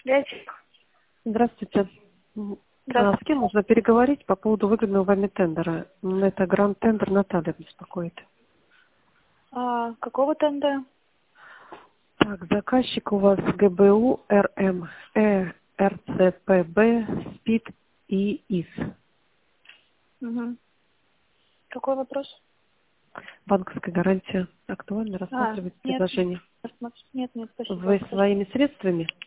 Яичек. Здравствуйте. С Здравствуйте. кем можно переговорить по поводу выгодного вами тендера? Это Гранд Тендер Наталья беспокоит. Какого тендера? Так, заказчик у вас ГБУ, РМ, РЦПБ, СПИД и ИС. Угу. Какой вопрос? Банковская гарантия. Актуально рассматривать Нет. предложение. Нет, спасибо. Вы своими средствами?